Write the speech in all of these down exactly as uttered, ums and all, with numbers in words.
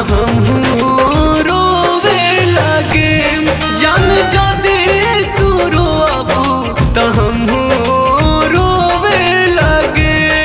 हमहू रोवे लागे। जान जदी तू रोबू त हमहू रोवे लागे।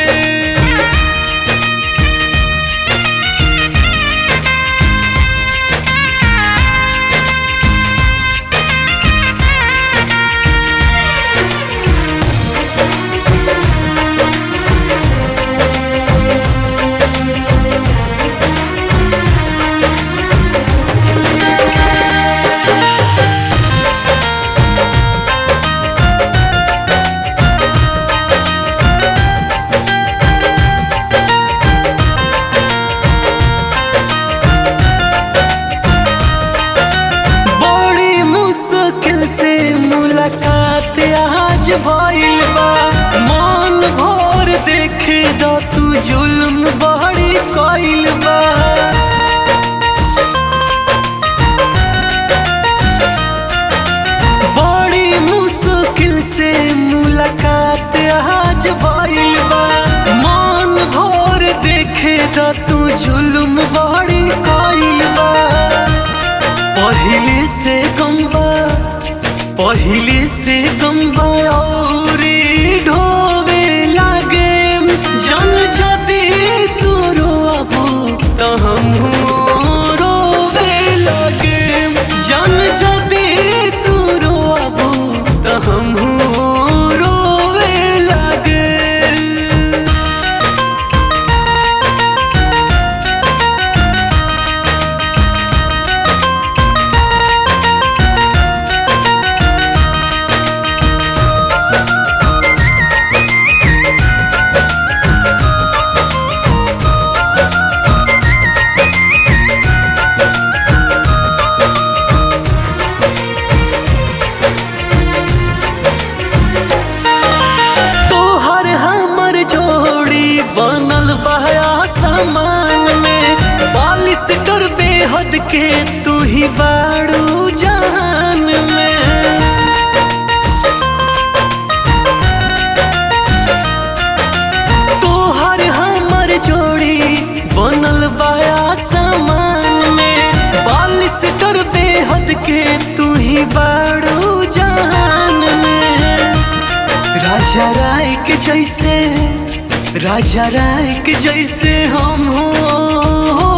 से मुलाकात आज भइल बा। मन भर देखे द तू जुल्म बड़ी कइल बा। बड़ी मुश्किल से मुलाकात आज भइल बा। मन भर देखे द तू जुल्म बड़ी कइल बा। पहिले से कम बा पहिले से कम बौरी ढोवे लागे। जान जदी तू रोबू त हमहू रोवे लागे। जान जदी तू रोबू त हमहू रोवे लागे। बनल बहया सामान में बालिश कर बेहद के तू ही बाड़ू जहान में। तोहर हमर जोड़ी बनल बहया सामान में बालिश कर बेहद के तू ही बाड़ू जहान में। राजा राय के जैसे राजा राय के जैसे हम हो